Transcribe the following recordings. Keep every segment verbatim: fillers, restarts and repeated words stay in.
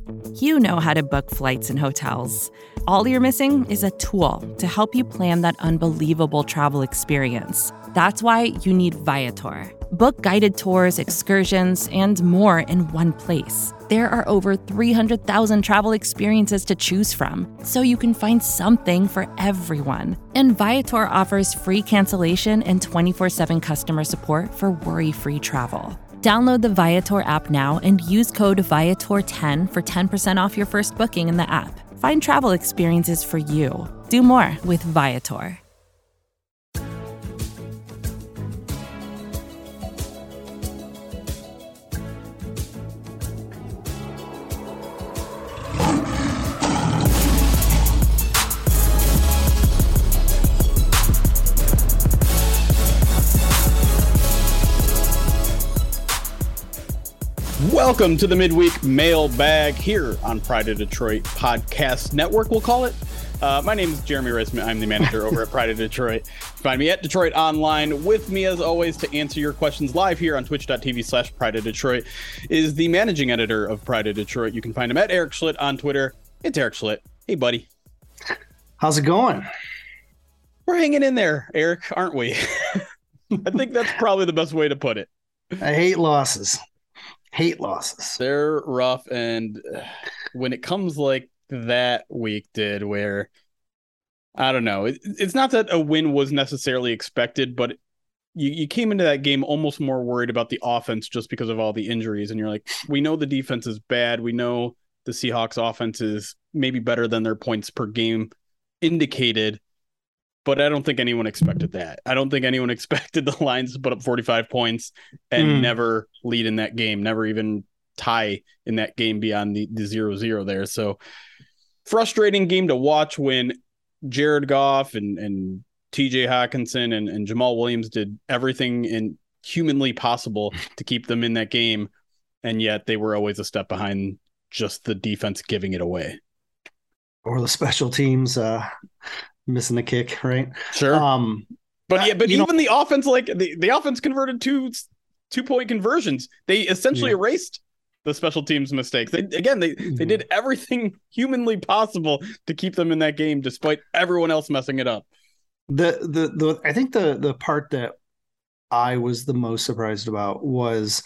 You know how to book flights and hotels. All you're missing is a tool to help you plan that unbelievable travel experience. That's why you need Viator. Book guided tours, excursions, and more in one place. There are over three hundred thousand travel experiences to choose from, so you can find something for everyone. And Viator offers free cancellation and twenty-four seven customer support for worry-free travel. Download the Viator app now and use code Viator ten for ten percent off your first booking in the app. Find travel experiences for you. Do more with Viator. Welcome to the Midweek Mailbag here on Pride of Detroit Podcast Network, we'll call it. Uh, my name is Jeremy Reisman. I'm the manager over at Pride of Detroit. Find me at Detroit Online. With me, as always, to answer your questions live here on twitch.tv slash Pride of Detroit is the managing editor of Pride of Detroit. You can find him at Eric Schlitt on Twitter. It's Eric Schlitt. Hey, buddy. How's it going? We're hanging in there, Eric, aren't we? I think that's probably the best way to put it. I hate losses. Hate losses. They're rough, and when it comes like that week did, where I don't know, it, it's not that a win was necessarily expected, but you, you came into that game almost more worried about the offense just because of all the injuries, and you're like, we know the defense is bad, we know the Seahawks offense is maybe better than their points per game indicated, but I don't think anyone expected that. I don't think anyone expected the Lions to put up forty-five points and mm. never lead in that game, never even tie in that game beyond the, the zero zero there. So frustrating game to watch when Jared Goff and, and T J Hawkinson and, and Jamal Williams did everything in humanly possible to keep them in that game. And yet they were always a step behind just the defense giving it away. Or the special teams, uh, missing the kick, right? Sure. Um, but yeah, but even know, the offense, like the, the offense converted two two point conversions. They essentially yeah. erased the special teams mistakes. They again, they mm-hmm. they did everything humanly possible to keep them in that game, despite everyone else messing it up. The the the I think the the part that I was the most surprised about was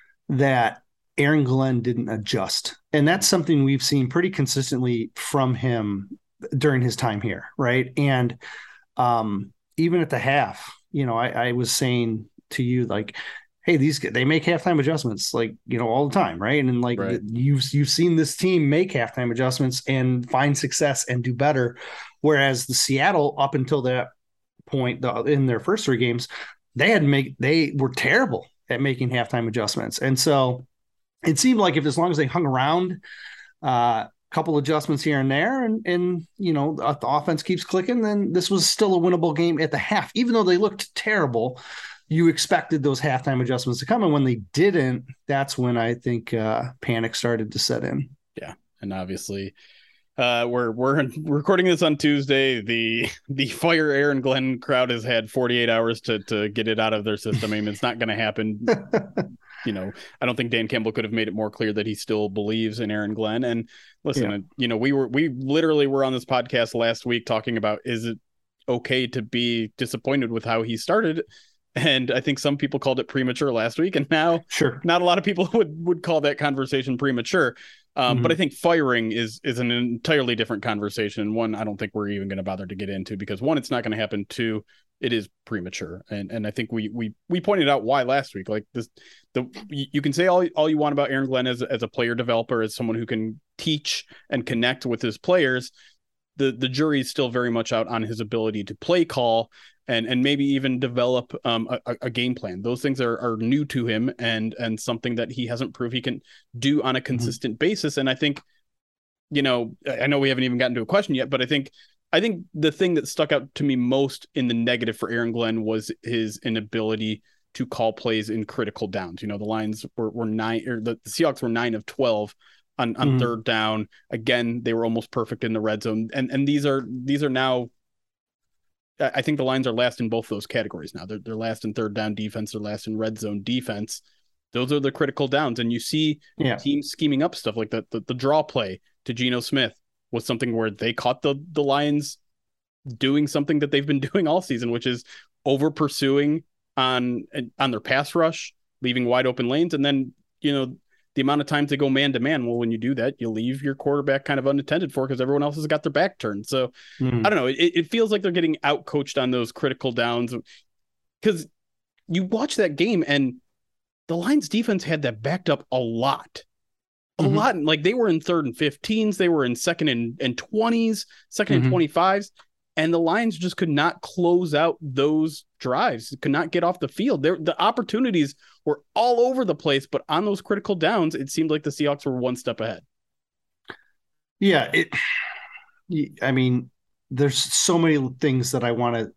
that Aaron Glenn didn't adjust, and that's something we've seen pretty consistently from him during his time here, right? And um, even at the half, you know, I, I was saying to you, like, hey, these they make halftime adjustments, like, you know, all the time, right? And, and like right. you've you've seen this team make halftime adjustments and find success and do better, whereas the Seattle up until that point the, in their first three games, they had make they were terrible at making halftime adjustments, and so it seemed like if as long as they hung around. Uh, couple adjustments here and there, and and you know the offense keeps clicking, then this was still a winnable game at the half. Even though they looked terrible, you expected those halftime adjustments to come, and when they didn't, that's when I think uh, panic started to set in. Yeah, and obviously, uh, we're we're recording this on Tuesday. The the fire Aaron Glenn crowd has had forty-eight hours to to get it out of their system. I mean, it's not going to happen. You know, I don't think Dan Campbell could have made it more clear that he still believes in Aaron Glenn. And listen, yeah. you know, we were we literally were on this podcast last week talking about, is it okay to be disappointed with how he started? And I think some people called it premature last week, and now sure, not a lot of people would would call that conversation premature. Um, mm-hmm. But I think firing is is an entirely different conversation. One, I don't think we're even going to bother to get into, because one, it's not going to happen. Two, it is premature. And and I think we we we pointed out why last week. Like this, the you can say all all you want about Aaron Glenn as as a player developer, as someone who can teach and connect with his players. The the jury is still very much out on his ability to play call and and maybe even develop um, a, a game plan. Those things are, are new to him, and and something that he hasn't proved he can do on a consistent mm-hmm. basis. And I think, you know, I know we haven't even gotten to a question yet, but I think I think the thing that stuck out to me most in the negative for Aaron Glenn was his inability to call plays in critical downs. You know, the Lions were, were nine, or the, the Seahawks were nine of twelve on, on mm-hmm. third down. Again, they were almost perfect in the red zone. And and these are these are now, I think the Lions are last in both those categories now. They're, they're last in third down defense. They're last in red zone defense. Those are the critical downs. And you see yeah. teams scheming up stuff like the, the, the draw play to Geno Smith was something where they caught the, the Lions doing something that they've been doing all season, which is over pursuing on, on their pass rush, leaving wide open lanes. And then, you know, the amount of times they go man to man. Well, when you do that, you leave your quarterback kind of unattended for because everyone else has got their back turned. So mm. I don't know. It, it feels like they're getting out coached on those critical downs because you watch that game and the Lions defense had that backed up a lot, a mm-hmm. lot. Like they were in third and fifteens. They were in second and, and twenties, second mm-hmm. and twenty-fives. And the Lions just could not close out those drives, could not get off the field. There, the opportunities were all over the place, but on those critical downs, it seemed like the Seahawks were one step ahead. Yeah, it. I mean, there's so many things that I want to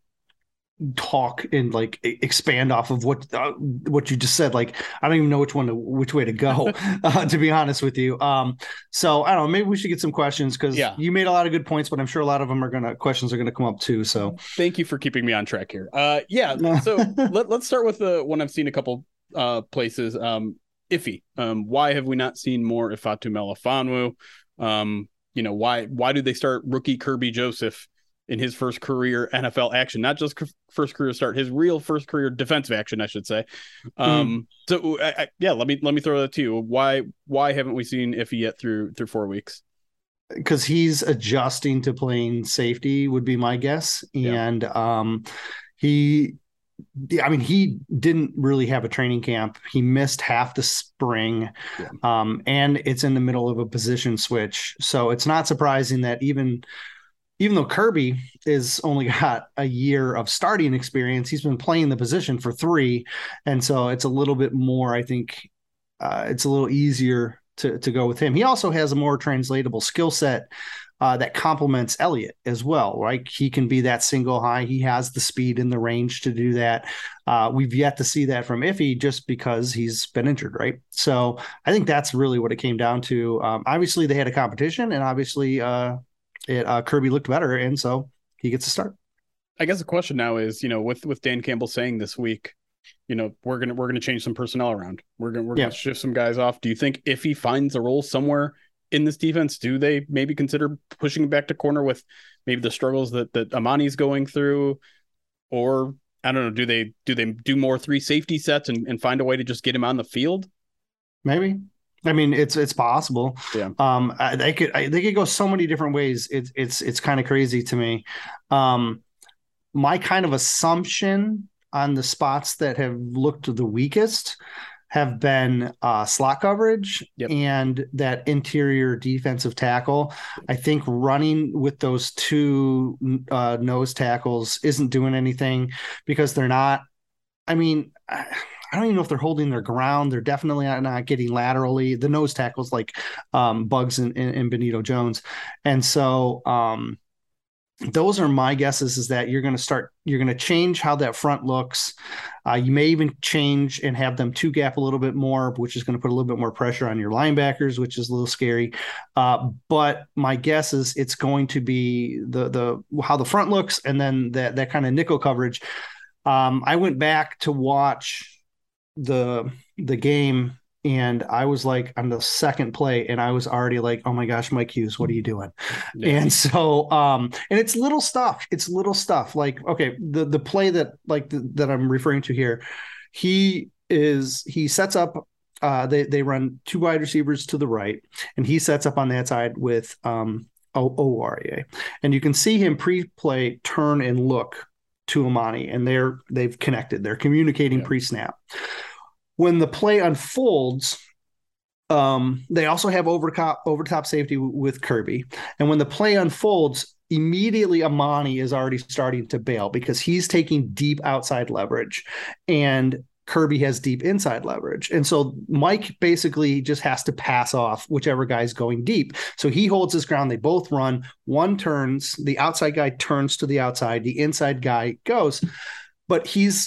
talk and like expand off of what uh, what you just said. Like I don't even know which one to which way to go uh, to be honest with you. Um so I don't know, maybe we should get some questions because yeah. you made a lot of good points, but I'm sure a lot of them are gonna questions are gonna come up too. So thank you for keeping me on track here. Uh yeah so let, let's start with the one I've seen a couple uh places. um Iffy. Um why have we not seen more Ifeatu Melifonwu? Um you know, why why do they start rookie Kirby Joseph in his first career N F L action, not just first career start, his real first career defensive action, I should say. Um, mm. So I, I, yeah, let me, let me throw that to you. Why, why haven't we seen Iffy yet through, through four weeks? Because he's adjusting to playing safety would be my guess. And yeah. um, he, I mean, he didn't really have a training camp. He missed half the spring yeah. um, and it's in the middle of a position switch. So it's not surprising that even, Even though Kirby is only got a year of starting experience, he's been playing the position for three. And so it's a little bit more, I think uh, it's a little easier to, to go with him. He also has a more translatable skill set uh, that complements Elliott as well, right? He can be that single high. He has the speed and the range to do that. Uh, we've yet to see that from Iffy just because he's been injured, right? So I think that's really what it came down to. Um, obviously, they had a competition and obviously uh, – It uh, Kirby looked better, and so he gets a start. I guess the question now is, you know, with with Dan Campbell saying this week, you know, we're gonna we're gonna change some personnel around. We're gonna we're yeah. gonna shift some guys off. Do you think if he finds a role somewhere in this defense, do they maybe consider pushing him back to corner with maybe the struggles that that Amani's going through, or I don't know, do they do they do more three safety sets and, and find a way to just get him on the field? Maybe. I mean, it's it's possible. Yeah. Um, they could I, they could go so many different ways. It's it's it's kind of crazy to me. Um, my kind of assumption on the spots that have looked the weakest have been uh, slot coverage yep. and that interior defensive tackle. I think running with those two uh, nose tackles isn't doing anything because they're not. I mean. I, I don't even know if they're holding their ground. They're definitely not getting laterally. The nose tackles like um, Bugs and, and, and Benito Jones. And so um, those are my guesses is that you're going to start, you're going to change how that front looks. Uh, you may even change and have them two gap a little bit more, which is going to put a little bit more pressure on your linebackers, which is a little scary. Uh, but my guess is it's going to be the, the, how the front looks. And then that, that kind of nickel coverage. Um, I went back to watch the the game and I was like on the second play and I was already like, oh my gosh, Mike Hughes, what are you doing? Yeah. And so um and it's little stuff it's little stuff like okay the the play that like the, that I'm referring to here, he is he sets up uh they they run two wide receivers to the right and he sets up on that side with um O R E A and you can see him pre-play turn and look to Amani and they're they've connected, they're communicating yeah. pre-snap. When the play unfolds, um, they also have over top, over top safety w- with Kirby. And when the play unfolds, immediately Amani is already starting to bail because he's taking deep outside leverage and Kirby has deep inside leverage. And so Mike basically just has to pass off whichever guy's going deep. So he holds his ground. They both run. One turns, the outside guy turns to the outside. The inside guy goes, but he's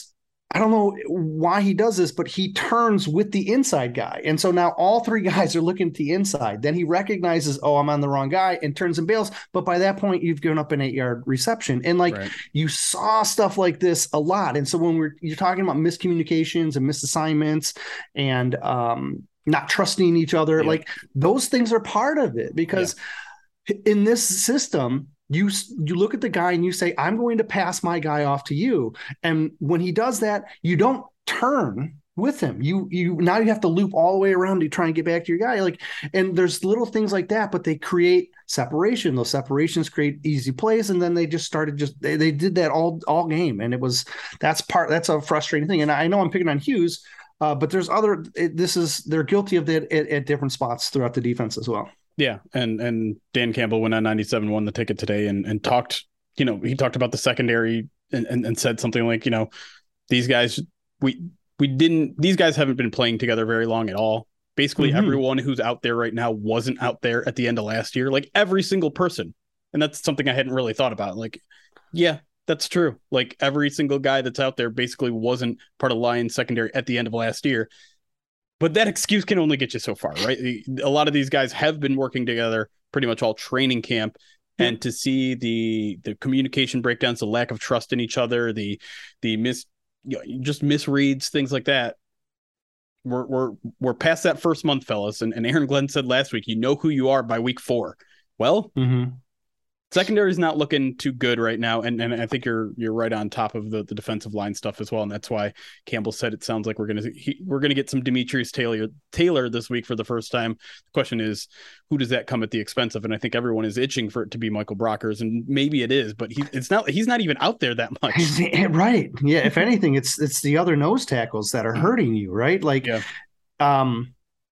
I don't know why he does this, but he turns with the inside guy. And so now all three guys are looking at the inside. Then he recognizes, oh, I'm on the wrong guy, and turns and bails. But by that point, you've given up an eight yard reception. And like right. you saw stuff like this a lot. And so when we're you're talking about miscommunications and misassignments and um, not trusting each other, yeah. like those things are part of it, because yeah. in this system, You you look at the guy and you say, I'm going to pass my guy off to you. And when he does that, you don't turn with him. You you now you have to loop all the way around to try and get back to your guy. Like, and there's little things like that, but they create separation. Those separations create easy plays, and then they just started just they, they did that all all game, and it was that's part that's a frustrating thing. And I know I'm picking on Hughes, uh, but there's other. It, this is they're guilty of that at, at different spots throughout the defense as well. Yeah, and and Dan Campbell went on ninety-seven, won the ticket today, and and talked, you know, he talked about the secondary and, and, and said something like, you know, these guys, we we didn't, these guys haven't been playing together very long at all. Basically, mm-hmm. everyone who's out there right now wasn't out there at the end of last year, like every single person. And that's something I hadn't really thought about. Like, yeah, that's true. Like every single guy that's out there basically wasn't part of Lions secondary at the end of last year. But that excuse can only get you so far, right? A lot of these guys have been working together pretty much all training camp. And to see the the communication breakdowns, the lack of trust in each other, the the mis you know, just misreads, things like that. We're we're we're past that first month, fellas. And, and Aaron Glenn said last week, you know who you are by week four. Well, mm-hmm. secondary is not looking too good right now, and and I think you're you're right on top of the, the defensive line stuff as well, and that's why Campbell said it sounds like we're gonna he, we're gonna get some Demetrius Taylor Taylor this week for the first time. The question is, who does that come at the expense of? And I think everyone is itching for it to be Michael Brockers, and maybe it is, but he it's not he's not even out there that much. Right? Yeah. If anything, it's it's the other nose tackles that are hurting you, right? Like, yeah. um.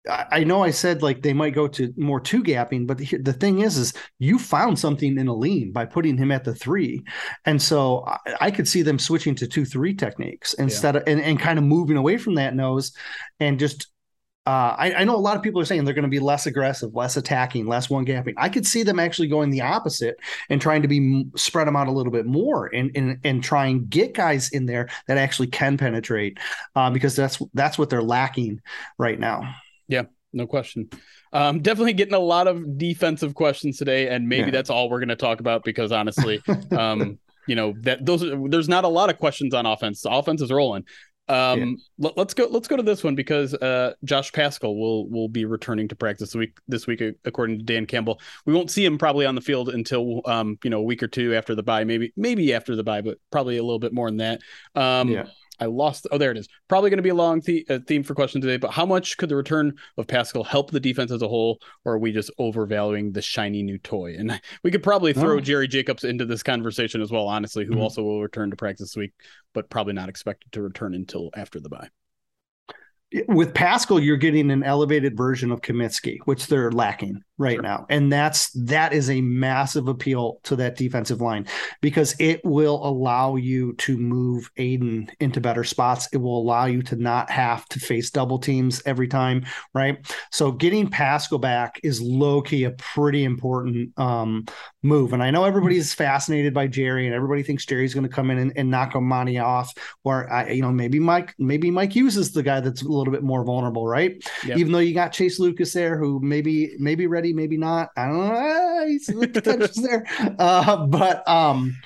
I know I said like they might go to more two gapping, but the, the thing is, is you found something in Aline by putting him at the three. And so I, I could see them switching to two, three techniques instead yeah. of, and, and kind of moving away from that nose and just, uh, I, I know a lot of people are saying they're going to be less aggressive, less attacking, less one gapping. I could see them actually going the opposite and trying to be spread them out a little bit more and, and, and try and get guys in there that actually can penetrate uh, because that's, that's what they're lacking right now. Yeah, no question. Um, definitely getting a lot of defensive questions today, and maybe yeah. that's all we're going to talk about because honestly, um, you know that those there's not a lot of questions on offense. The offense is rolling. Um, yeah. let, let's go. Let's go to this one because uh, Josh Paschal will will be returning to practice this week. This week, according to Dan Campbell, we won't see him probably on the field until um, you know a week or two after the bye. Maybe maybe after the bye, but probably a little bit more than that. Um, yeah. I lost. Oh, there it is. Probably going to be a long the- uh, theme for question today, but how much could the return of Paschal help the defense as a whole, or are we just overvaluing the shiny new toy? And we could probably throw oh. Jerry Jacobs into this conversation as well, honestly, who mm-hmm. also will return to practice this week, but probably not expected to return until after the bye. With Paschal, you're getting an elevated version of Kaminsky, which they're lacking right sure. now. And that's, that is a massive appeal to that defensive line because it will allow you to move Aiden into better spots. It will allow you to not have to face double teams every time. Right. So getting Paschal back is low key a pretty important um, move. And I know everybody's fascinated by Jerry and everybody thinks Jerry's going to come in and, and knock Amani off, or I, you know, maybe Mike, maybe Mike Hughes is the guy that's a little bit more vulnerable, right? Yep. Even though you got Chase Lucas there, who maybe maybe ready, maybe not. I don't know. He's the potential's there, uh, but um,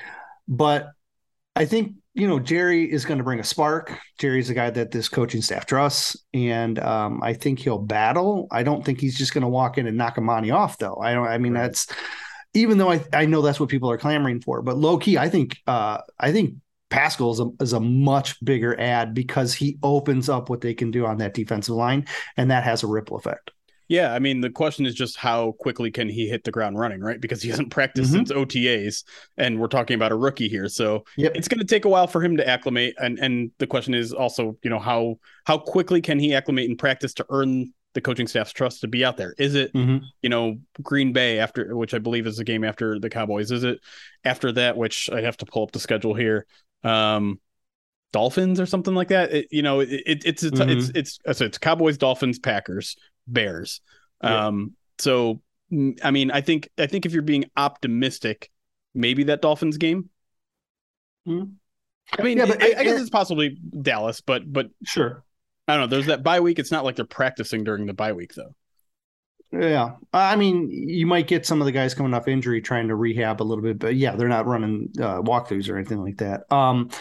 but I think you know Jerry is going to bring a spark. Jerry's a guy that this coaching staff trusts, and um, I think he'll battle. I don't think he's just going to walk in and knock Amani off, though. I don't. I mean, right. that's even though I I know that's what people are clamoring for, but low key, I think uh, I think. Paschal is a, is a much bigger ad because he opens up what they can do on that defensive line, and that has a ripple effect. Yeah, I mean, the question is just how quickly can he hit the ground running, right? Because he hasn't practiced mm-hmm. since O T As, and we're talking about a rookie here. So yep. it's going to take a while for him to acclimate. And and the question is also, you know, how how quickly can he acclimate in practice to earn the coaching staff's trust to be out there? Is it, mm-hmm. you know, Green Bay after, which I believe is the game after the Cowboys? Is it after that, which I have to pull up the schedule here? Um, Dolphins or something like that. It, you know, it, it, it's it's, mm-hmm. it's it's it's it's Cowboys, Dolphins, Packers, Bears. Yeah. Um, so I mean, I think I think if you're being optimistic, maybe that Dolphins game. Mm-hmm. I mean, Yeah, but I, it- I guess it- it's possibly Dallas, but but Sure. I don't know. There's that bye week. It's not like they're practicing during the bye week, though. Yeah. I mean, you might get some of the guys coming off injury trying to rehab a little bit, but yeah, they're not running uh, walkthroughs or anything like that. Um,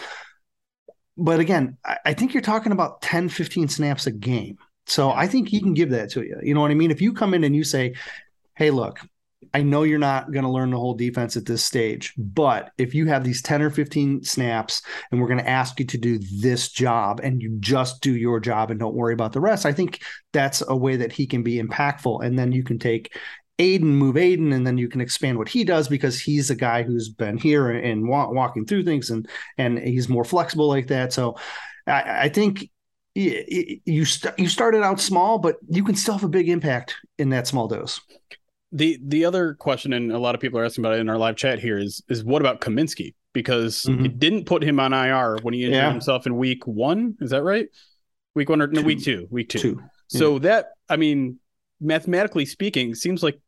but again, I, I think you're talking about ten, fifteen snaps a game. So I think he can give that to you. You know what I mean? If you come in and you say, hey, look, I know you're not going to learn the whole defense at this stage, but if you have these ten or fifteen snaps and we're going to ask you to do this job and you just do your job and don't worry about the rest, I think that's a way that he can be impactful. And then you can take Aiden, move Aiden, and then you can expand what he does because he's a guy who's been here and wa- walking through things and, and he's more flexible like that. So I, I think you, you, st- you started out small, but you can still have a big impact in that small dose. The the other question, and a lot of people are asking about it in our live chat here, is is what about Kaminsky? Because Mhm. it didn't put him on I R when he injured Yeah. himself in week one. Is that right? Week one or no, Two. week two? Week two. Two. So that, I mean, mathematically speaking, seems like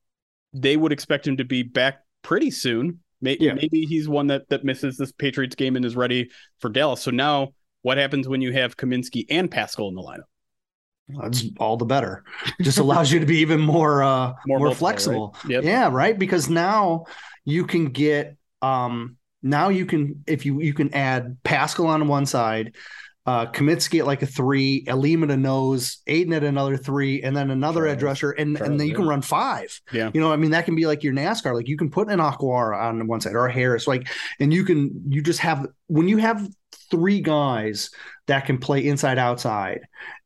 they would expect him to be back pretty soon. Maybe, Yeah. maybe he's one that that misses this Patriots game and is ready for Dallas. So now, what happens when you have Kaminsky and Pascal in the lineup? That's all the better. Just allows you to be even more uh More more, multiple, flexible. right? Yep. Yeah, right. Because now you can get um now you can if you you can add Pascal on one side, uh Kaminsky at like a three, Elim at a nose, Aiden at another three, and then another Charles. edge rusher, and, Charles, and then you yeah. can run five. Yeah. You know, I mean, that can be like your NASCAR. Like you can put an Aquar on one side or a Harris, like, and you can you just have when you have three guys that can play inside outside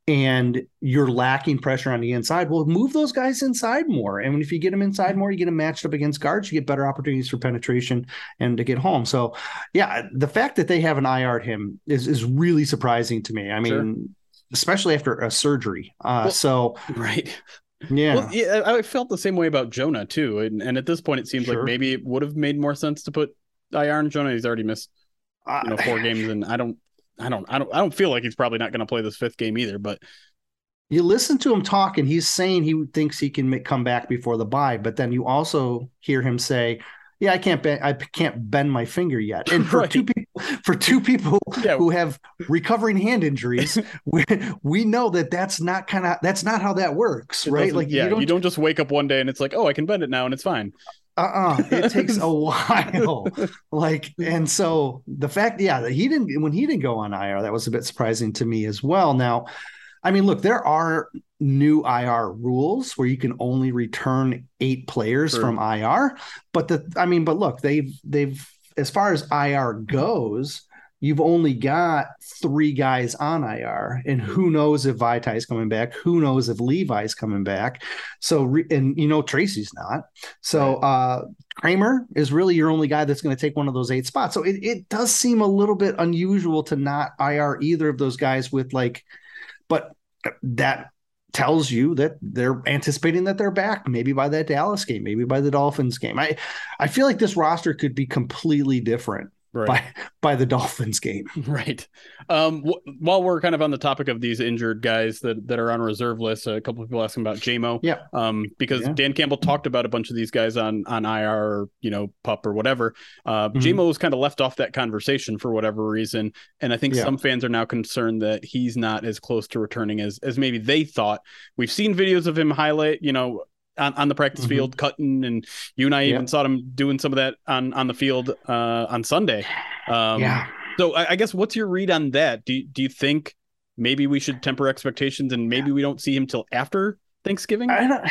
and you're lacking pressure on the inside, well, move those guys inside more. And if you get them inside more, you get them matched up against guards, you get better opportunities for penetration and to get home. So, yeah, the fact that they have an I R'd him is, is really surprising to me. I mean, Sure. especially after a surgery. Uh, Well, so, Right. yeah. Well, yeah, I felt the same way about Jonah too, and, and at this point, it seems Sure. like maybe it would have made more sense to put I R on Jonah. He's already missed, you know, four games, and I don't, I don't, I don't, I don't feel like he's probably not going to play this fifth game either. But You listen to him talk, and he's saying he thinks he can make, come back before the bye, but then you also hear him say, "Yeah, I can't bend, I can't bend my finger yet." And for Right. two people, for two people Yeah. who have recovering hand injuries, we, we know that that's not kind of that's not how that works, it right? doesn't- Like yeah, you don't, you don't just wake up one day and it's like, oh, I can bend it now and it's fine. uh-uh, it takes a while. Like, and so the fact, yeah, that he didn't when he didn't go on I R, that was a bit surprising to me as well. Now, I mean, look, there are new I R rules where you can only return eight players Sure. from I R, but the I mean, but look, they've they've as far as I R goes, you've only got three guys on I R, and who knows if Vitai's coming back? Who knows if Levi's coming back? So, re, and you know Tracy's not. So, uh, Kramer is really your only guy that's going to take one of those eight spots. So it it does seem a little bit unusual to not I R either of those guys with like. But that tells you that they're anticipating that they're back, maybe by that Dallas game, maybe by the Dolphins game. I, I feel like this roster could be completely different Right. by by the Dolphins game. Right. Um, wh- while we're kind of on the topic of these injured guys that, that are on reserve lists, a couple of people asking about J M O. Yeah. Um, because Yeah. Dan Campbell talked about a bunch of these guys on on I R, or, you know, PUP or whatever. Uh, Mhm. J M O was kind of left off that conversation for whatever reason, and I think Yeah. some fans are now concerned that he's not as close to returning as as maybe they thought. We've seen videos of him highlight, you know. On, on the practice Mhm. field, cutting, and you and I Yeah. even saw him doing some of that on on the field uh, on Sunday. Um, Yeah. So I, I guess what's your read on that? Do you, do you think maybe we should temper expectations and maybe we don't see him till after Thanksgiving? I don't,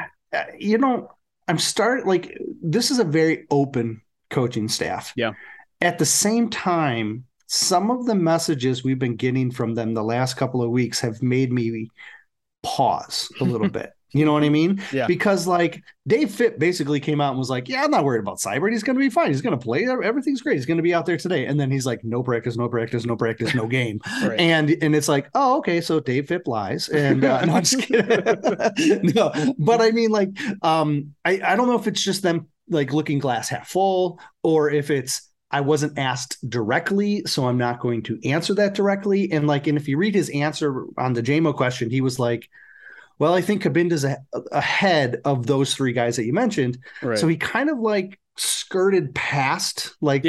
you know, I'm starting like this is a very open coaching staff. Yeah. At the same time, some of the messages we've been getting from them the last couple of weeks have made me pause a little bit. You know what I mean? Yeah. Because like Dave Fitt basically came out and was like, yeah, I'm not worried about Seibert. He's going to be fine. He's going to play. Everything's great. He's going to be out there today. And then he's like, no practice, no practice, no practice, no game. Right. And and it's like, oh, okay. So Dave Fitt lies. And uh, no, I'm just kidding. No, but I mean, like, um, I, I don't know if it's just them like looking glass half full or if it's, I wasn't asked directly, so I'm not going to answer that directly. And like, and if you read his answer on the J M O question, he was like, well, I think Cabinda's a, ahead of those three guys that you mentioned. Right. So he kind of like skirted past like Yeah.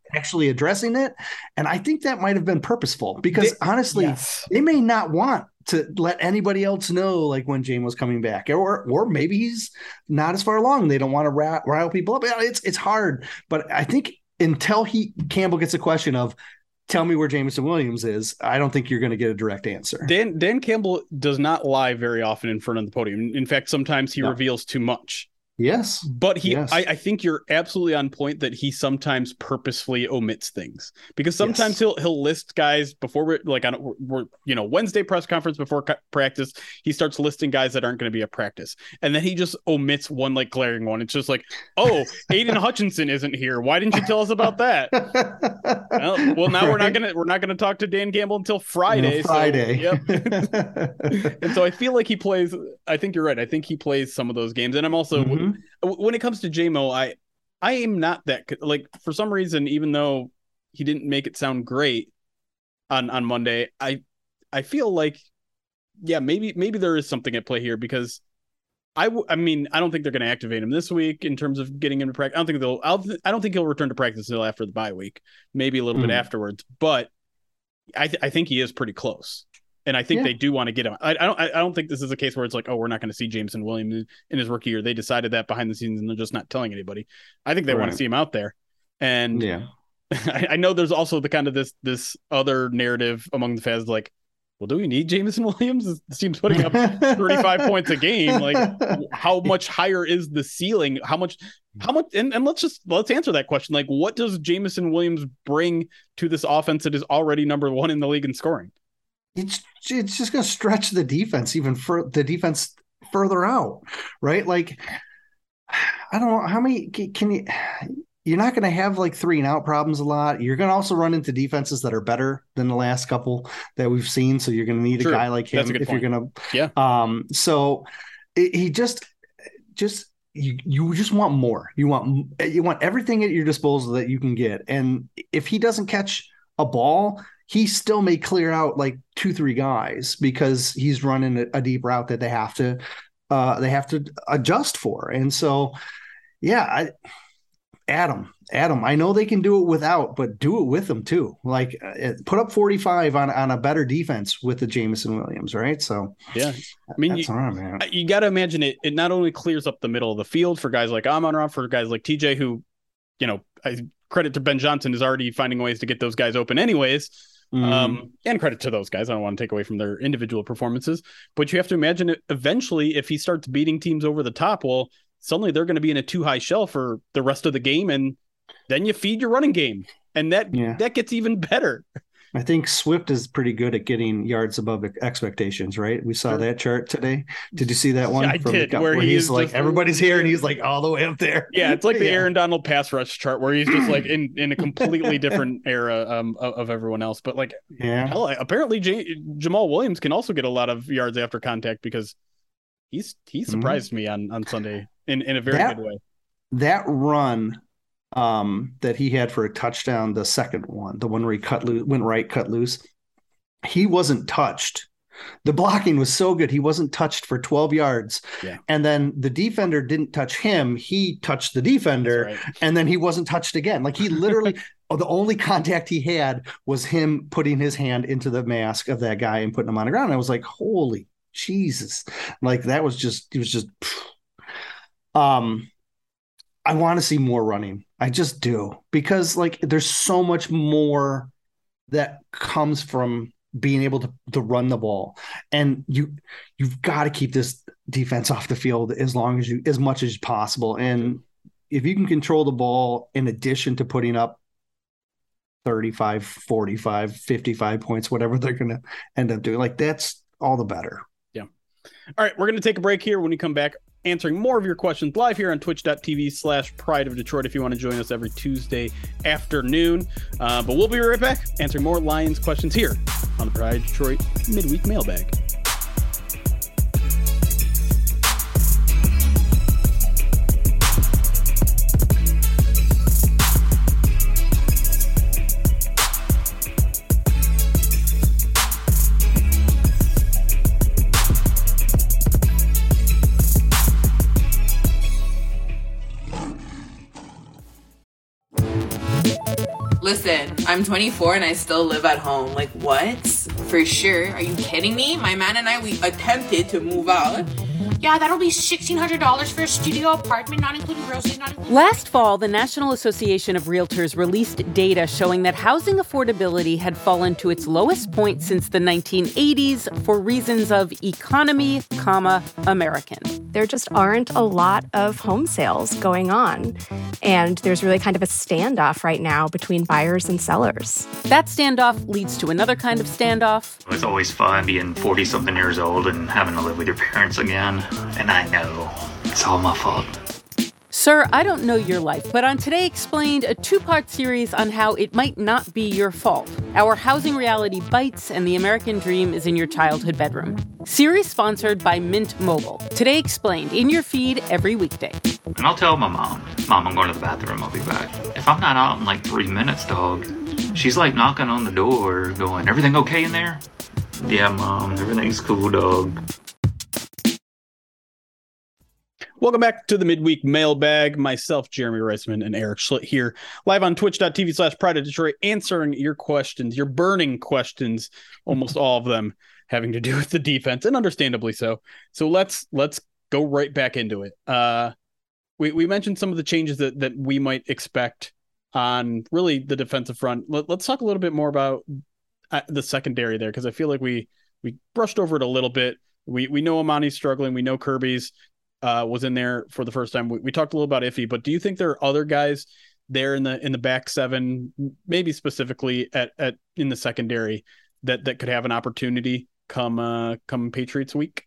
actually addressing it. And I think that might have been purposeful because they, honestly, yes. they may not want to let anybody else know like when James was coming back, or or maybe he's not as far along. They don't want to rile, rile people up. It's it's hard, but I think until he Campbell gets a question of, tell me where Jameson Williams is, I don't think you're going to get a direct answer. Dan Dan Campbell does not lie very often in front of the podium. In fact, sometimes he no. reveals too much. Yes. But he, yes. I, I think you're absolutely on point that he sometimes purposefully omits things, because sometimes yes. he'll he'll list guys before we're like on we're, you know Wednesday press conference before practice. He starts listing guys that aren't going to be at practice, and then he just omits one like glaring one. It's just like, oh, Aiden Hutchinson isn't here. Why didn't you tell us about that? well, well, now right. we're not gonna we're not gonna talk to Dan Campbell until Friday. No, Friday. So, yep. And so I feel like he plays. I think you're right. I think he plays some of those games, and I'm also. Mm-hmm. When it comes to J M O, I I am not that like for some reason, even though he didn't make it sound great on, on Monday, I I feel like yeah maybe maybe there is something at play here, because I w- I mean I don't think they're going to activate him this week in terms of getting him to practice. I don't think they'll I'll, I don't think he'll return to practice until after the bye week, maybe a little mm. bit afterwards. But I th- I think he is pretty close. And I think yeah. they do want to get him. I, I don't. I don't think this is a case where it's like, oh, we're not going to see Jameson Williams in his rookie year. They decided that behind the scenes, and they're just not telling anybody. I think they right. want to see him out there. And yeah, I, I know there's also the kind of this this other narrative among the fans, like, well, do we need Jameson Williams? This team's putting up thirty-five points a game. Like, how much higher is the ceiling? How much? How much? And, and let's just let's answer that question. Like, what does Jameson Williams bring to this offense that is already number one in the league in scoring? It's it's just going to stretch the defense even for the defense further out, right? Like, I don't know how many can you. You're not going to have like three and out problems a lot. You're going to also run into defenses that are better than the last couple that we've seen. So you're going to need True. a guy like him if point. you're going to. Yeah. Um. So it, he just just you you just want more. You want you want everything at your disposal that you can get, and if he doesn't catch a ball, he still may clear out like two, three guys because he's running a, a deep route that they have to, uh, they have to adjust for. And so, yeah, I, Adam, Adam, I know they can do it without, but do it with them too. Like uh, put up forty-five on, on a better defense with the Jameson Williams, right? So yeah, I mean, that's you, all right, man. You got to imagine it. It not only clears up the middle of the field for guys like Amon-Ra, for guys like T J, who, you know, I, credit to Ben Johnson is already finding ways to get those guys open anyways. Mm. Um, and credit to those guys. I don't want to take away from their individual performances, but you have to imagine it eventually, if he starts beating teams over the top, well, suddenly they're going to be in a too high shell for the rest of the game. And then you feed your running game, and that, yeah. that gets even better. I think Swift is pretty good at getting yards above expectations, right? We saw sure. that chart today. Did you see that one? Yeah, I from did, the, where, where he's like, everybody's here, and he's like all the way up there. Yeah, it's like the yeah. Aaron Donald pass rush chart where he's just like in, in a completely different era um, of, of everyone else. But like, yeah, hell, apparently J- Jamal Williams can also get a lot of yards after contact, because he's he surprised mm-hmm. me on, on Sunday in, in a very that, good way. That run um, that he had for a touchdown, the second one, the one where he cut loose, went right, cut loose. He wasn't touched. The blocking was so good. He wasn't touched for twelve yards. Yeah. And then the defender didn't touch him. He touched the defender, right. and then he wasn't touched again. Like he literally, the only contact he had was him putting his hand into the mask of that guy and putting him on the ground. And I was like, holy Jesus. Like that was just, it was just, um, I want to see more running. I just do, because like there's so much more that comes from being able to, to run the ball, and you you've got to keep this defense off the field as long as you as much as possible. And if you can control the ball in addition to putting up thirty-five, forty-five, fifty-five points, whatever they're going to end up doing, like that's all the better. Yeah. All right, we're going to take a break here. When we come back, answering more of your questions live here on twitch.tv slash pride of Detroit if you want to join us every Tuesday afternoon. Uh, but we'll be right back answering more Lions questions here on the Pride of Detroit Midweek Mailbag. Listen, I'm twenty-four and I still live at home. Like, what? For sure. Are you kidding me? My man and I, we attempted to move out. Yeah, that'll be sixteen hundred dollars for a studio apartment, not including groceries, not including... Last fall, the National Association of Realtors released data showing that housing affordability had fallen to its lowest point since the nineteen eighties for reasons of economy, comma, American. There just aren't a lot of home sales going on, and there's really kind of a standoff right now between buyers and sellers. That standoff leads to another kind of standoff. It's always fun being forty-something years old and having to live with your parents again. And I know it's all my fault. Sir, I don't know your life, but on Today Explained, a two-part series on how it might not be your fault. Our housing reality bites and the American dream is in your childhood bedroom. Series sponsored by Mint Mobile. Today Explained, in your feed every weekday. And I'll tell my mom, Mom, I'm going to the bathroom, I'll be back. If I'm not out in like three minutes, dog, she's like knocking on the door going, everything okay in there? Yeah, Mom, everything's cool, dog. Welcome back to the midweek mailbag. Myself, Jeremy Reisman, and Eric Schlitt here, live on twitch.tv slash Pride of Detroit, answering your questions, your burning questions, almost all of them having to do with the defense, and understandably so. So let's let's go right back into it. Uh, we we mentioned some of the changes that that we might expect on really the defensive front. Let, let's talk a little bit more about uh, the secondary there, because I feel like we we brushed over it a little bit. We we know Amani's struggling. We know Kirby's Uh, was in there for the first time. We, we talked a little about Iffy, but do you think there are other guys there in the in the back seven, maybe specifically at at in the secondary, that that could have an opportunity come uh, come Patriots week?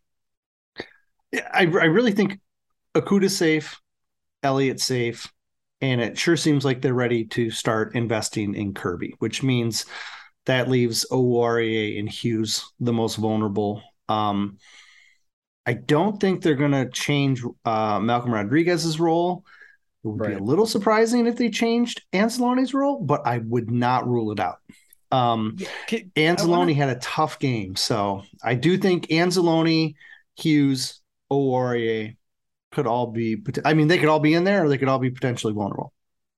Yeah, I I really think Okuda's safe, Elliott's safe, and it sure seems like they're ready to start investing in Kirby, which means that leaves Oruwariye and Hughes the most vulnerable. Um, I don't think they're going to change uh, Malcolm Rodriguez's role. It would right. be a little surprising if they changed Anzalone's role, but I would not rule it out. Um, yeah, can, Anzalone wanna... had a tough game, so I do think Anzalone, Hughes, Oruwariye could all be – I mean, they could all be in there or they could all be potentially vulnerable.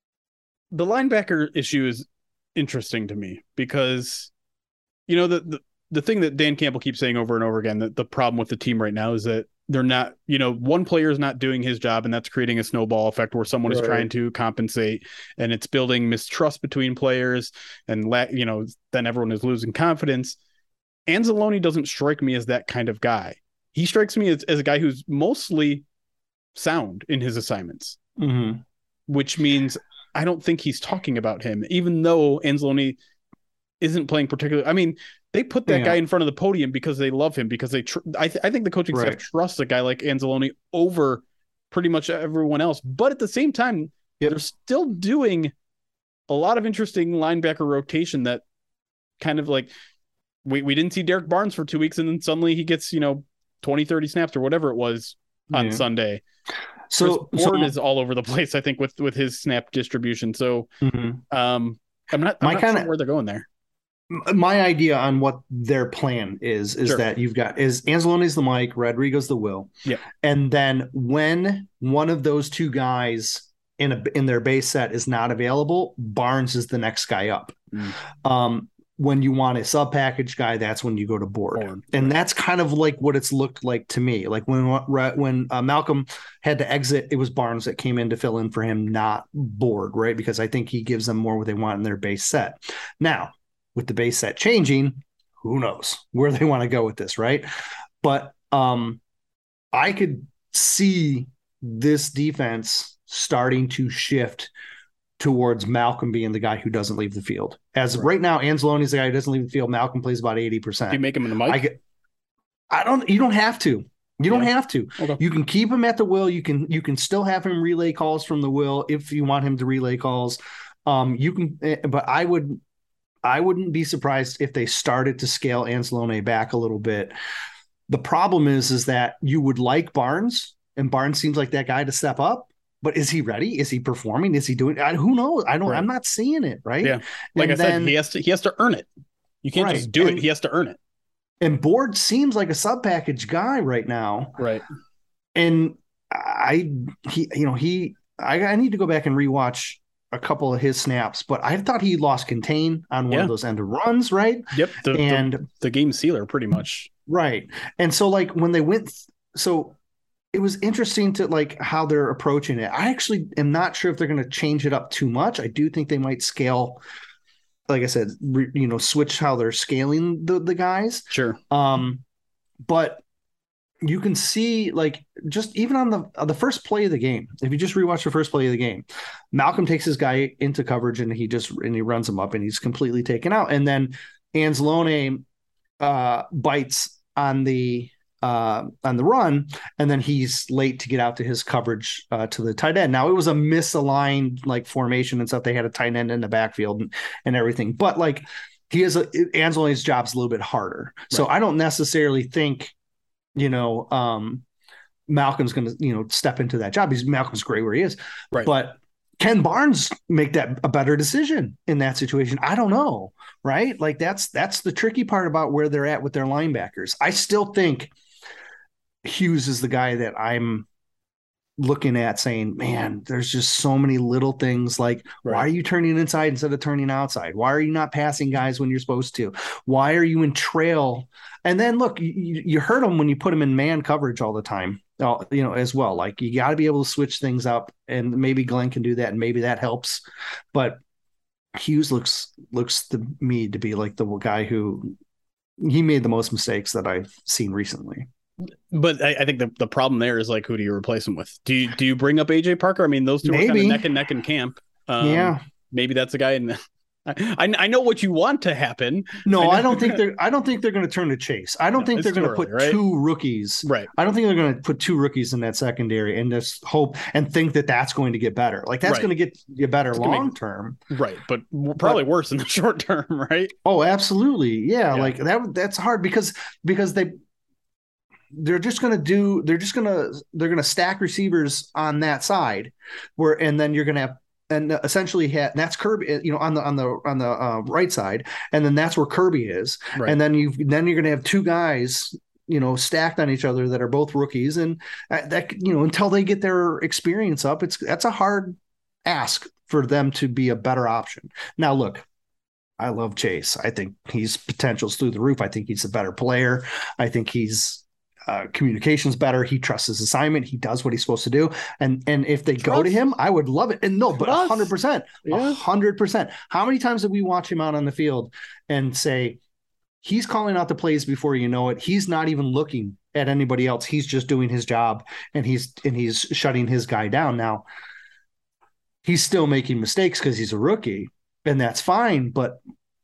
The linebacker issue is interesting to me because, you know, the, the the thing that Dan Campbell keeps saying over and over again, that the problem with the team right now is that they're not, you know, one player is not doing his job, and that's creating a snowball effect where someone right. is trying to compensate, and it's building mistrust between players, and, la- you know, then everyone is losing confidence. Anzalone doesn't strike me as that kind of guy. He strikes me as, as a guy who's mostly sound in his assignments, mm-hmm. which means I don't think he's talking about him, even though Anzalone isn't playing particularly. I mean, they put that yeah. guy in front of the podium because they love him, because they, tr- I, th- I think the coaching right. staff trusts a guy like Anzalone over pretty much everyone else. But at the same time, yep. they're still doing a lot of interesting linebacker rotation that kind of like, we, we didn't see Derek Barnes for two weeks and then suddenly he gets, you know, twenty, thirty snaps or whatever it was on yeah. Sunday. So Chris Bourne so, is all over the place, I think, with, with his snap distribution. So mm-hmm. um, I'm not, I'm My not kinda, sure where they're going there. My idea on what their plan is, is sure. that you've got is Anzalone's the Mike, Rodrigo's the Will. Yeah. And then when one of those two guys in a, in their base set is not available, Barnes is the next guy up. Mm. Um, when you want a sub package guy, that's when you go to Board. Board. And right. that's kind of like what it's looked like to me. Like when, when uh, Malcolm had to exit, it was Barnes that came in to fill in for him, not Board. Right. Because I think he gives them more what they want in their base set. Now, with the base set changing, who knows where they want to go with this, right? But um, I could see this defense starting to shift towards Malcolm being the guy who doesn't leave the field. As right, right now, Anzalone is the guy who doesn't leave the field. Malcolm plays about eighty percent. Do you make him in the mic? I, get, I don't. You don't have to. You yeah. don't have to. Okay. You can keep him at the will. You can. You can still have him relay calls from the will if you want him to relay calls. Um, you can. But I would. I wouldn't be surprised if they started to scale Anzalone back a little bit. The problem is, is that you would like Barnes, and Barnes seems like that guy to step up, but is he ready? Is he performing? Is he doing I, who knows? I don't, right. I'm not seeing it. Right. Yeah. Like and I then, said, he has to, he has to earn it. You can't right. just do and, it. He has to earn it. And Board seems like a sub package guy right now. Right. And I, he, you know, he, I, I need to go back and rewatch a couple of his snaps, but I thought he lost contain on one Yeah. of those end of runs, right? Yep. The, and the, the game sealer, pretty much. Right. And so like when they went, so it was interesting to like how they're approaching it. I actually am not sure if they're going to change it up too much. I do think they might scale, like I said, re, you know, switch how they're scaling the, the guys. Sure. Um, but you can see like just even on the on the first play of the game, if you just rewatch the first play of the game, Malcolm takes his guy into coverage and he just and he runs him up and he's completely taken out. And then Anzalone uh, bites on the uh, on the run, and then he's late to get out to his coverage uh, to the tight end. Now it was a misaligned like formation and stuff. They had a tight end in the backfield and, and everything, but like he has a Anzalone's job's a little bit harder. Right. So I don't necessarily think. You know, um, Malcolm's going to, you know, step into that job. He's Malcolm's great where he is, right? But can Barnes make that a better decision in that situation? I don't know, right? Like that's that's the tricky part about where they're at with their linebackers. I still think Hughes is the guy that I'm looking at saying, man, there's just so many little things like, right. Why are you turning inside instead of turning outside? Why are you not passing guys when you're supposed to? Why are you in trail? And then look, you, you hurt them when you put them in man coverage all the time, you know, as well. Like you got to be able to switch things up, and maybe Glenn can do that, and maybe that helps. But Hughes looks looks to me to be like the guy who he made the most mistakes that I've seen recently. But I, I think the, the problem there is like, who do you replace him with? Do you do you bring up A J Parker? I mean, those two maybe. are kind of neck and neck in camp. Um, yeah, maybe that's a guy. In, I, I know what you want to happen. No, I, I don't think they're. I don't think they're going to turn to Chase. I don't no, think they're going to put right? two rookies. Right. I don't think they're going to put two rookies in that secondary and just hope and think that that's going to get better. Like that's right. going to get you better it's long make, term. Right, but probably but, worse in the short term. Right. Oh, absolutely. Yeah, yeah. Like that. That's hard because because they. They're just going to do, they're just going to, they're going to stack receivers on that side where, and then you're going to have, and essentially have, that's Kirby, you know, on the, on the, on the uh, right side. And then that's where Kirby is. Right. And then you've, then you're going to have two guys, you know, stacked on each other that are both rookies. And that, you know, until they get their experience up, it's, that's a hard ask for them to be a better option. Now, look, I love Chase. I think he's potential's through the roof. I think he's a better player. I think he's, Uh, communications better. He trusts his assignment. He does what he's supposed to do. And and if they Trust. go to him, I would love it. And no, but a hundred percent, a hundred percent. How many times have we watched him out on the field and say he's calling out the plays before you know it? He's not even looking at anybody else. He's just doing his job, and he's and he's shutting his guy down. Now he's still making mistakes because he's a rookie, and that's fine. But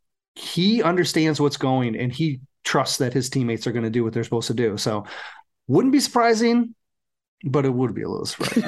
he understands what's going, and he trusts that his teammates are going to do what they're supposed to do. So wouldn't be surprising, but it would be a little surprising.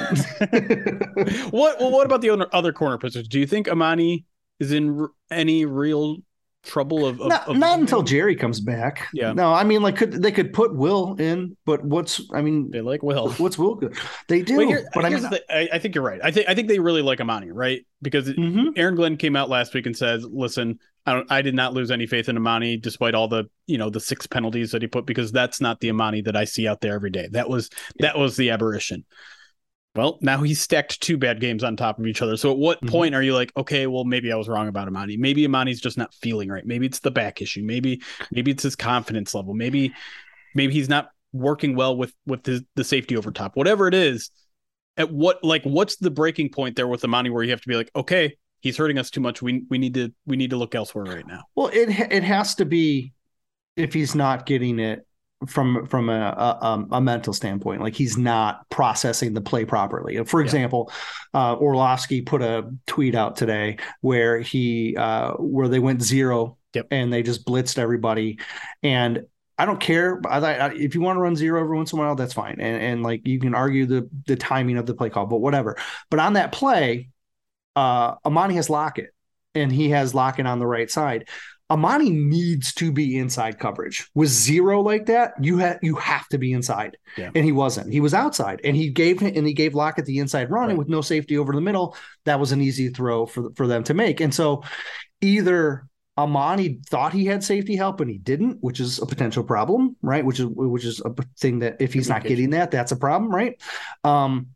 what, well, what about the other, other corner positions? Do you think Amani is in r- any real trouble of, of, not, of not until Jerry comes back. Yeah. No, I mean, like could they could put Will in, but what's I mean they like Will. What's Will good? They do. Well, here, but I mean the, I, I think you're right. I think I think they really like Amani, right? Because mm-hmm. Aaron Glenn came out last week and says, listen, I don't I did not lose any faith in Amani despite all the, you know, the six penalties that he put, because that's not the Amani that I see out there every day. That was yeah. that was the aberration. Well, now he's stacked two bad games on top of each other. So at what mm-hmm. point are you like, okay, well, maybe I was wrong about Amani. Maybe Amani's just not feeling right. Maybe it's the back issue. Maybe maybe it's his confidence level. Maybe maybe he's not working well with with his, the safety over top. Whatever it is, at what like what's the breaking point there with Amani where you have to be like, okay, he's hurting us too much. We we need to we need to look elsewhere right now. Well, it it has to be if he's not getting it from from a, a, a mental standpoint, like he's not processing the play properly. For example, yeah. uh, Orlovsky put a tweet out today where he uh, where they went zero yep. and they just blitzed everybody. And I don't care. I, I, if you want to run zero every once in a while, that's fine. And, and like you can argue the the timing of the play call, but whatever. But on that play, uh, Amani has Lockett, and he has Lockett on the right side. Amani needs to be inside coverage. With zero like that, you have you have to be inside, yeah. and he wasn't. He was outside, and he gave and he gave Lockett the inside run, right. and with no safety over the middle, that was an easy throw for for them to make. And so, either Amani thought he had safety help and he didn't, which is a potential problem, right? Which is which is a thing that if he's not getting that, that's a problem, right? Um,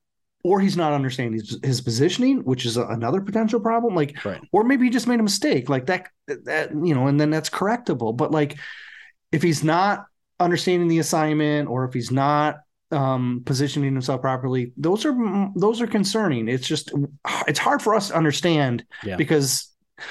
or he's not understanding his, his positioning, which is a, another potential problem. Like, right. Or maybe he just made a mistake like that, that, you know, and then that's correctable. But like, if he's not understanding the assignment, or if he's not um, positioning himself properly, those are, those are concerning. It's just, it's hard for us to understand yeah. because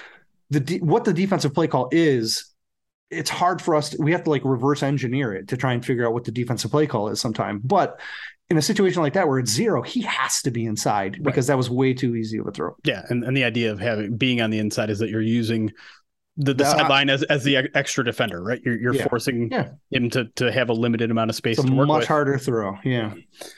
the, what the defensive play call is, it's hard for us to, we have to like reverse engineer it to try and figure out what the defensive play call is sometime. But in a situation like that where it's zero, he has to be inside because right. that was way too easy of a throw. Yeah. And, and the idea of having being on the inside is that you're using the, the, the sideline as, as the extra defender, right? You're, you're yeah. forcing yeah. him to, to have a limited amount of space it's to a work much with. harder throw. Yeah.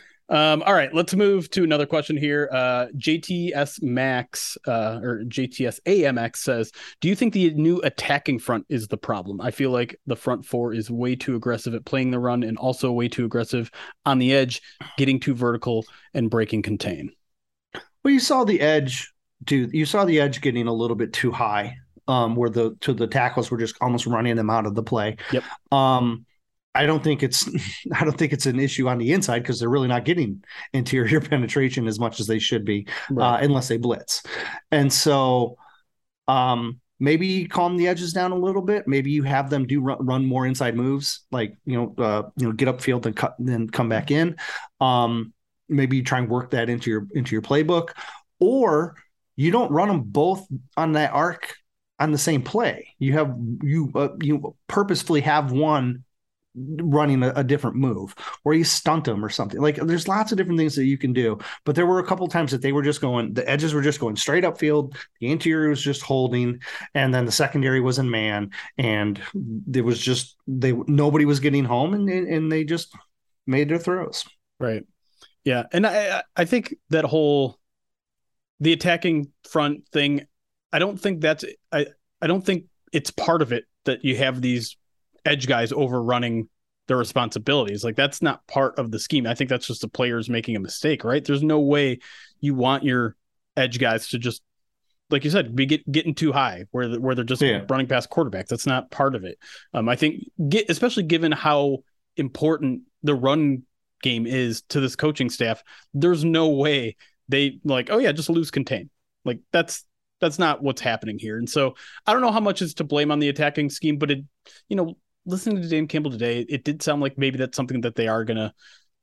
Um, all right, let's move to another question here. Uh, J T S Max uh, or J T S A M X says, do you think the new attacking front is the problem? I feel like the front four is way too aggressive at playing the run and also way too aggressive on the edge, getting too vertical and breaking contain. Well, you saw the edge, dude. You saw the edge getting a little bit too high, um, where the to the tackles were just almost running them out of the play. Yep. Um, I don't think it's I don't think it's an issue on the inside because they're really not getting interior penetration as much as they should be, right. uh, unless they blitz. And so um, maybe calm the edges down a little bit. Maybe you have them do run, run more inside moves, like you know, uh, you know, get upfield and cut, then come back in. Um, maybe you try and work that into your into your playbook, or you don't run them both on that arc on the same play. You have you uh, you purposefully have one running a, a different move, or you stunt them or something. Like there's lots of different things that you can do, but there were a couple of times that they were just going, the edges were just going straight upfield, the interior was just holding, and then the secondary was in man, and there was just they nobody was getting home, and and they just made their throws. Right. Yeah, and I I think that whole the attacking front thing, I don't think that's I I don't think it's part of it that you have these edge guys overrunning their responsibilities. Like that's not part of the scheme. I think that's just the players making a mistake, right? There's no way you want your edge guys to just, like you said, be get, getting too high where the, where they're just yeah. running past quarterbacks. That's not part of it. Um, I think get, especially given how important the run game is to this coaching staff, there's no way they like, oh yeah, just lose contain. Like that's, that's not what's happening here. And so I don't know how much is to blame on the attacking scheme, but it, you know, listening to Dan Campbell today, it did sound like maybe that's something that they are going to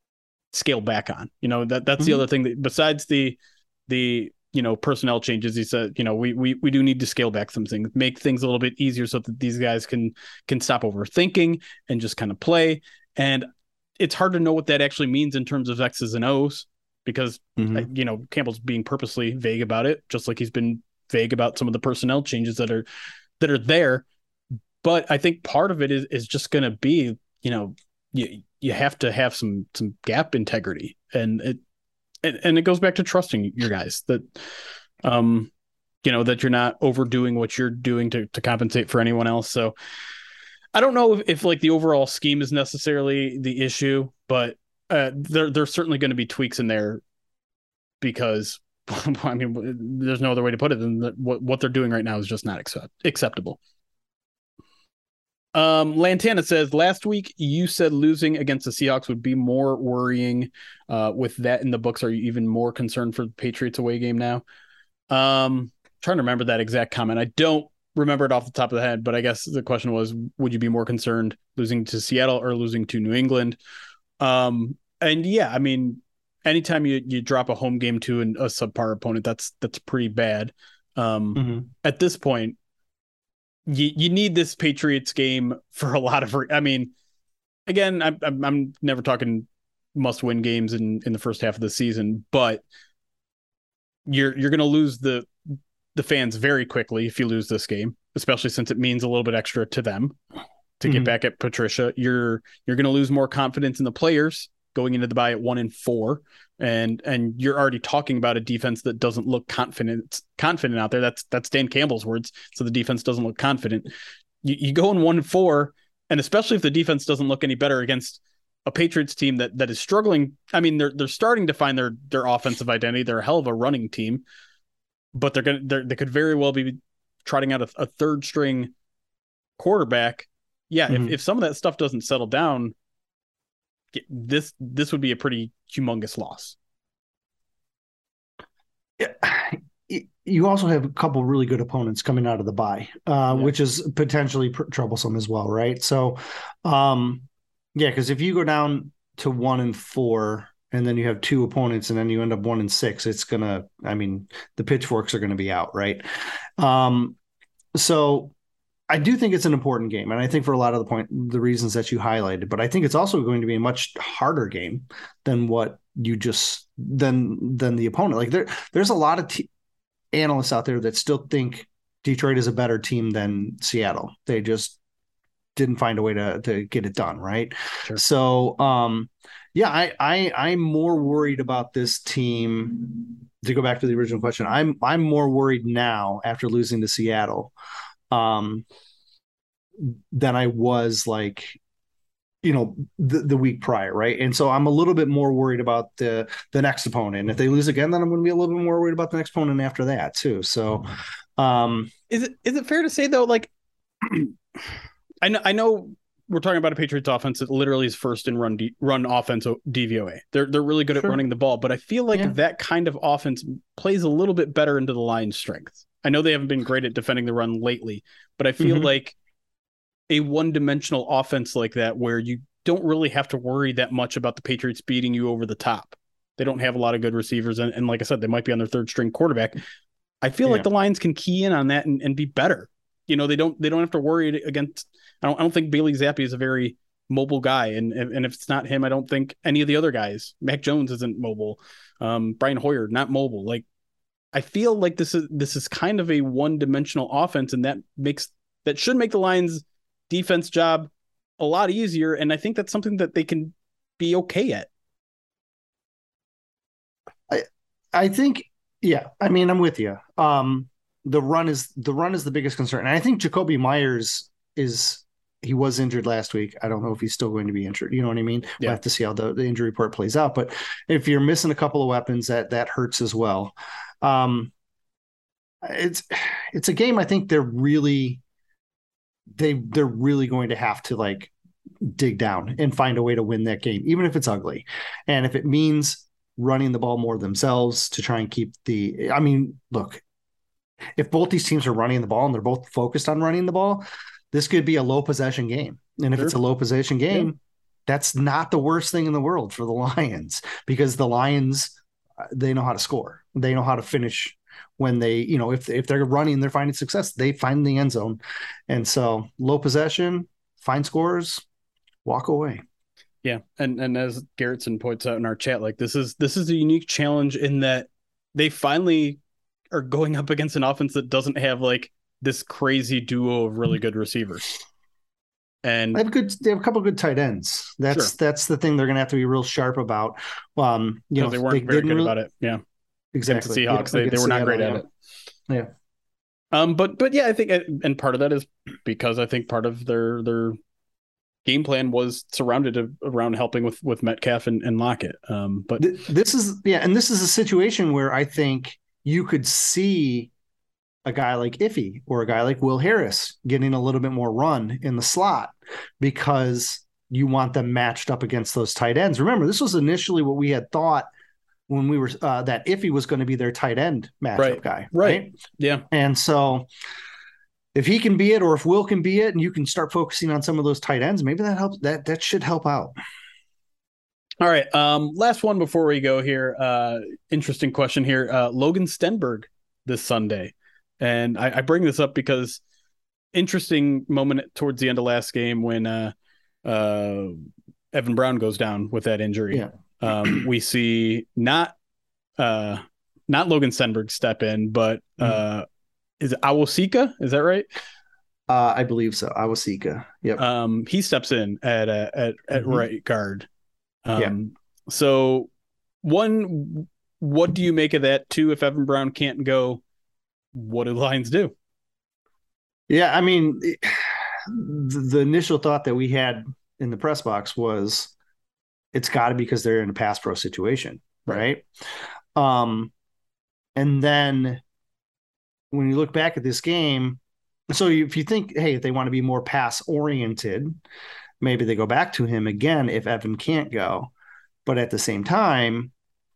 scale back on. You know, that that's mm-hmm. the other thing that besides the, the, you know, personnel changes, he said, you know, we, we, we do need to scale back some things, make things a little bit easier so that these guys can, can stop overthinking and just kind of play. And it's hard to know what that actually means in terms of X's and O's because, mm-hmm. you know, Campbell's being purposely vague about it, just like he's been vague about some of the personnel changes that are, that are there. But I think part of it is, is just going to be, you know, you, you have to have some, some gap integrity and it, and, and it goes back to trusting your guys that, um, you know, that you're not overdoing what you're doing to, to compensate for anyone else. So I don't know if, if like the overall scheme is necessarily the issue, but uh, there, there's certainly going to be tweaks in there because I mean, there's no other way to put it than that what, what they're doing right now is just not accept, acceptable. Um, Lantana says, last week you said losing against the Seahawks would be more worrying. Uh, with that in the books, are you even more concerned for the Patriots away game now? Um, trying to remember that exact comment. I don't remember it off the top of the head, but I guess the question was, would you be more concerned losing to Seattle or losing to New England? Um, and yeah, I mean, anytime you, you drop a home game to an, a subpar opponent, that's, that's pretty bad. Um, mm-hmm. At this point, You you need this Patriots game for a lot of. I mean, again, I'm I'm, I'm never talking must win games in, in the first half of the season, but you're you're going to lose the the fans very quickly if you lose this game, especially since it means a little bit extra to them to mm-hmm. get back at Patricia. You're you're going to lose more confidence in the players going into the bye at one and four. And and you're already talking about a defense that doesn't look confident confident out there. That's that's Dan Campbell's words. So the defense doesn't look confident. You, you go in one and four, and especially if the defense doesn't look any better against a Patriots team that that is struggling. I mean, they're they're starting to find their their offensive identity. They're a hell of a running team, but they're gonna they're, they could very well be trotting out a, a third string quarterback. Yeah, mm-hmm. if if some of that stuff doesn't settle down, this this would be a pretty humongous loss. You also have a couple really good opponents coming out of the bye, uh, yeah. which is potentially pr- troublesome as well, right? So, um, yeah, because if you go down to one and four, and then you have two opponents, and then you end up one and six, it's gonna. I mean, the pitchforks are going to be out, right? Um, so, I do think it's an important game, and I think for a lot of the point, the reasons that you highlighted, but I think it's also going to be a much harder game than what you just than than the opponent. Like there, there's a lot of t- analysts out there that still think Detroit is a better team than Seattle. They just didn't find a way to to get it done, right? Sure. So, um, yeah, I, I I'm more worried about this team. To go back to the original question, I'm I'm more worried now after losing to Seattle, um, than I was like, you know, the, the week prior, right? And so I'm a little bit more worried about the the next opponent. And if they lose again, then I'm going to be a little bit more worried about the next opponent after that too. So, um, is it is it fair to say though, like, I know I know we're talking about a Patriots offense that literally is first in run D, run offense D V O A. They're they're really good at sure. running the ball, but I feel like yeah. that kind of offense plays a little bit better into the Lions' strengths. I know they haven't been great at defending the run lately, but I feel mm-hmm. like a one-dimensional offense like that, where you don't really have to worry that much about the Patriots beating you over the top. They don't have a lot of good receivers, and, and like I said, they might be on their third-string quarterback. I feel yeah. like the Lions can key in on that and, and be better. You know, they don't they don't have to worry against. I don't I don't think Bailey Zappi is a very mobile guy, and and if it's not him, I don't think any of the other guys. Mac Jones isn't mobile. Um, Brian Hoyer not mobile. Like, I feel like this is this is kind of a one-dimensional offense, and that makes that should make the Lions defense job a lot easier, and I think that's something that they can be okay at. I I think yeah, I mean I'm with you. Um the run is the run is the biggest concern. And I think Jakobi Meyers is he was injured last week. I don't know if he's still going to be injured. You know what I mean? Yeah. We'll have to see how the, the injury report plays out. But if you're missing a couple of weapons, that that hurts as well. Um it's it's a game I think they're really they they're really going to have to like dig down and find a way to win that game, even if it's ugly. And if it means running the ball more themselves to try and keep the, I mean, look, if both these teams are running the ball and they're both focused on running the ball, this could be a low possession game. And if sure. it's a low possession game, yeah. that's not the worst thing in the world for the Lions, because the Lions, they know how to score. They know how to finish when they, you know, if if they're running, they're finding success, they find the end zone. And so low possession, find scores, walk away. Yeah. And and as Garrettson points out in our chat, like this is this is a unique challenge in that they finally are going up against an offense that doesn't have like this crazy duo of really good receivers. And they have good they have a couple of good tight ends. That's sure. that's the thing they're gonna have to be real sharp about. Um, you know, they weren't they very good really... about it. Yeah. Exactly. The Seahawks, they, they were not great at it. Yeah. Um, but but yeah, I think, and part of that is because I think part of their their game plan was surrounded around helping with with Metcalf and, and Lockett. Um, but this is yeah, and this is a situation where I think you could see a guy like Iffy or a guy like Will Harris getting a little bit more run in the slot because you want them matched up against those tight ends. Remember, this was initially what we had thought when we were uh, that Iffy was going to be their tight end matchup right. guy. Right. right. Yeah. And so if he can be it, or if Will can be it, and you can start focusing on some of those tight ends, maybe that helps. That, that should help out. All right. Um, last one before we go here. Uh, interesting question here. Uh, Logan Stenberg this Sunday. And I, I bring this up because interesting moment towards the end of last game when uh, uh, Evan Brown goes down with that injury. Yeah. Um, we see not uh, not Logan Stenberg step in, but uh, mm. is it Awosika? Is that right? Uh, I believe so. Awosika. Yep. Um, he steps in at uh, at at mm-hmm. right guard. Um, yeah. So, one, what do you make of that? Two, if Evan Brown can't go, what do the Lions do? Yeah, I mean, the, the initial thought that we had in the press box was, it's got to be because they're in a pass pro situation, right? right? Um, and then when you look back at this game, so if you think, hey, if they want to be more pass oriented, maybe they go back to him again if Evan can't go. But at the same time,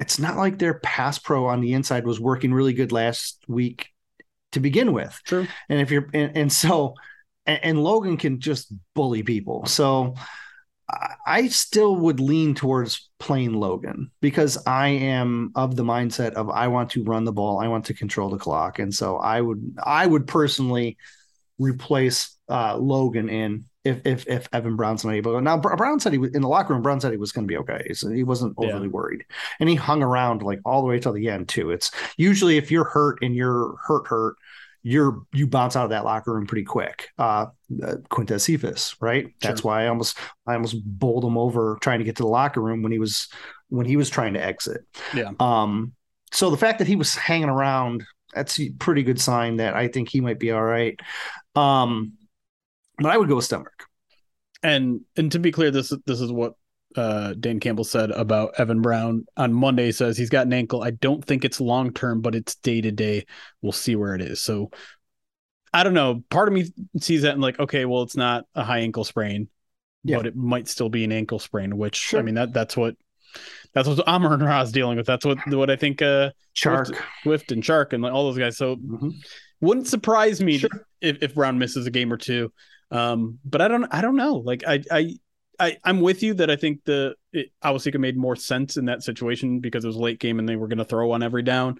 it's not like their pass pro on the inside was working really good last week to begin with. True. And if you're, and, and so, and, and Logan can just bully people. So I, I still would lean towards playing Logan because I am of the mindset of I want to run the ball. I want to control the clock. And so I would, I would personally replace uh, Logan in if, if, if Evan Brown's not able to. Now, Brown said he was in the locker room. Brown said he was going to be okay. So he wasn't overly yeah. worried. And he hung around like all the way till the end too. It's usually if you're hurt and you're hurt, hurt, you're, you bounce out of that locker room pretty quick. Uh, uh Quintez Cephas, right? Sure. That's why I almost, I almost bowled him over trying to get to the locker room when he was, when he was trying to exit. Yeah. Um, so the fact that he was hanging around, that's a pretty good sign that I think he might be all right. Um, but I would go with Stenberg. And and to be clear, this this is what uh, Dan Campbell said about Evan Brown on Monday. He says he's got an ankle. I don't think it's long term, but it's day to day. We'll see where it is. So I don't know. Part of me sees that and like, okay, well, it's not a high ankle sprain, yeah. but it might still be an ankle sprain. Which sure. I mean that that's what that's what Amar and Ra is dealing with. That's what what I think. Uh, Chark, Swift, Swift and Chark and all those guys. So. Mm-hmm. Wouldn't surprise me sure. if, if Brown misses a game or two. Um, but I don't, I don't know. Like I, I, I, I'm with you that I think the it, Awosika made more sense in that situation because it was a late game and they were going to throw on every down.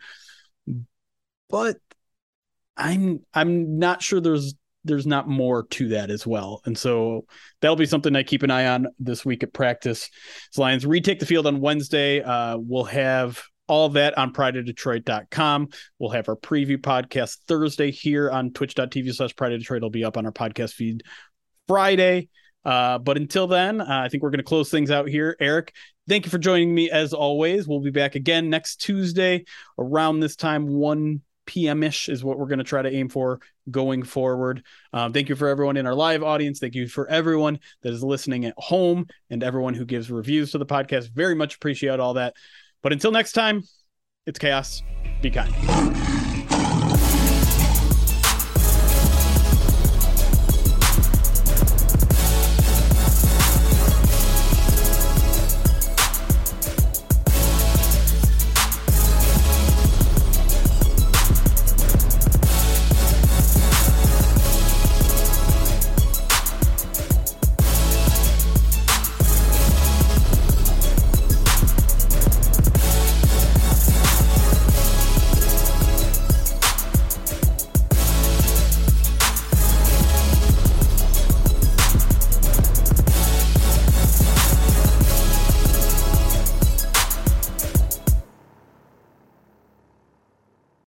But I'm, I'm not sure there's, there's not more to that as well. And so that'll be something I keep an eye on this week at practice. As Lions retake the field on Wednesday. Uh, we'll have all of that on pride of detroit dot com. We'll have our preview podcast Thursday here on twitch.tv slash pride of Detroit. It'll be up on our podcast feed Friday. Uh, but until then, uh, I think we're going to close things out here. Eric, thank you for joining me as always. We'll be back again next Tuesday around this time, one p.m. ish is what we're going to try to aim for going forward. Um, thank you for everyone in our live audience. Thank you for everyone that is listening at home and everyone who gives reviews to the podcast. Very much appreciate all that. But until next time, it's chaos. Be kind.